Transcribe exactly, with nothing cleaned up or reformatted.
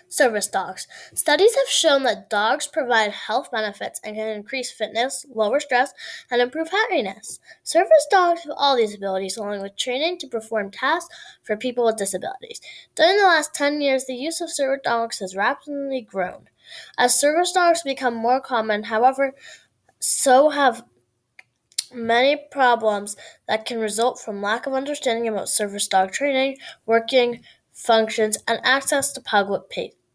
Service dogs. Studies have shown that dogs provide health benefits and can increase fitness, lower stress, and improve happiness. Service dogs have all these abilities, along with training to perform tasks for people with disabilities. During the last ten years, the use of service dogs has rapidly grown. As service dogs become more common, however, so have many problems that can result from lack of understanding about service dog training, working functions, and access to public